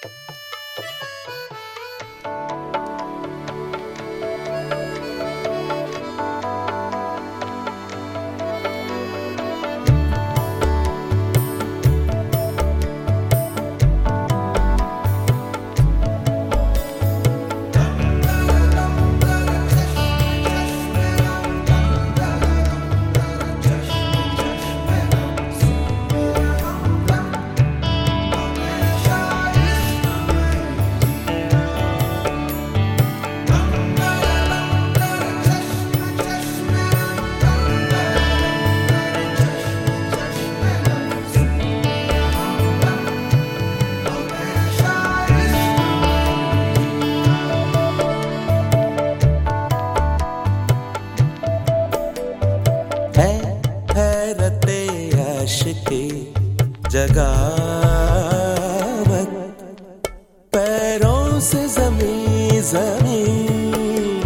जगावत पैरों से ज़मीं ज़मीं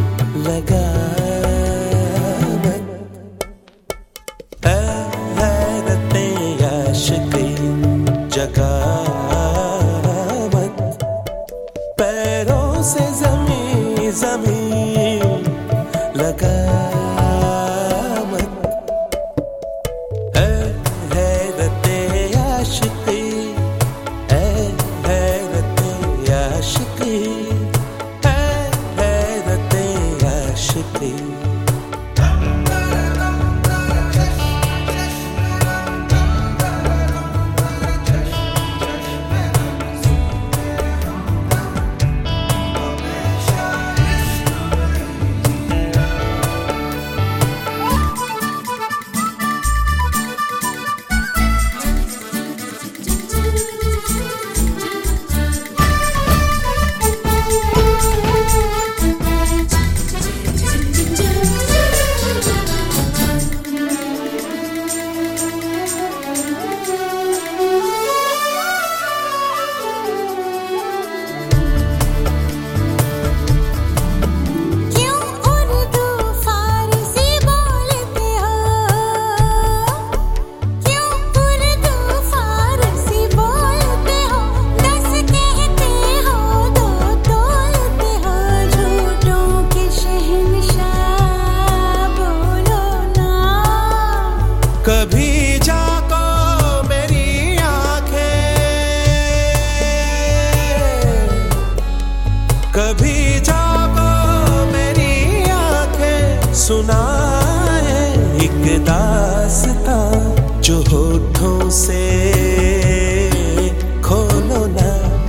लगावत हैरते आशिक़ी जगावत पैरों से ज़मीं ज़मीं लगावत कभी जाको मेरी आँखें, कभी जाको मेरी आँखें, सुनाए एक दास्तां जो होठों से खोलो ना।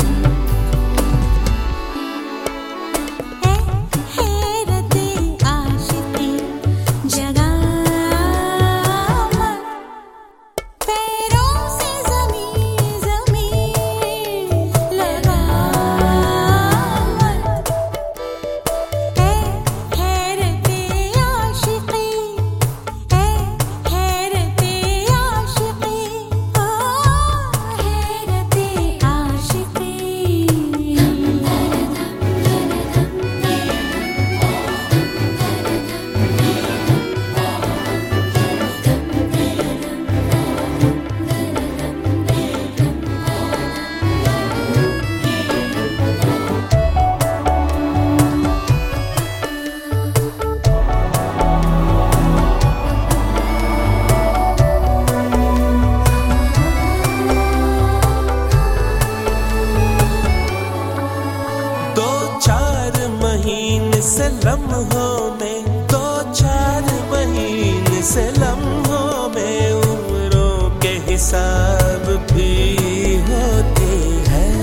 से लम्हों में, 2-4 महीने से लम्हों में उम्रों के हिसाब भी होते हैं।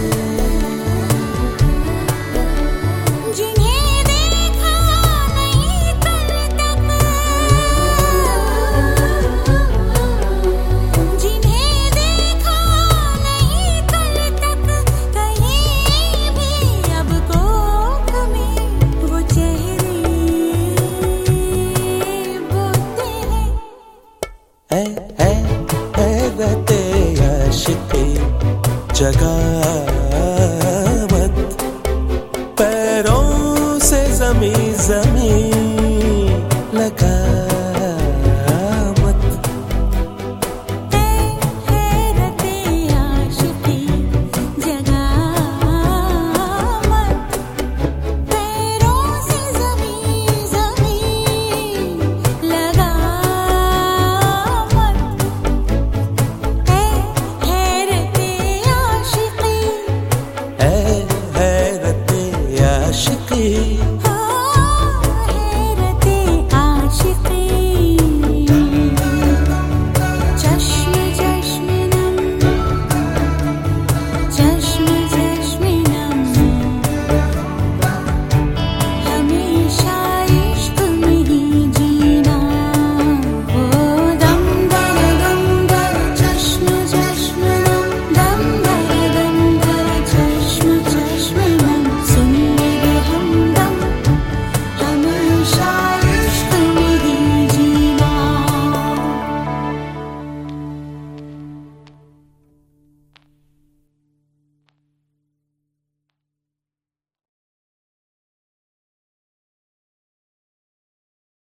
जिन्हें देखा नहीं कल तक, जिन्हें देखा नहीं कल तक, कहीं भी अब कोख में वो चेहरे बोते हैं। रहते आशिक़ी जगह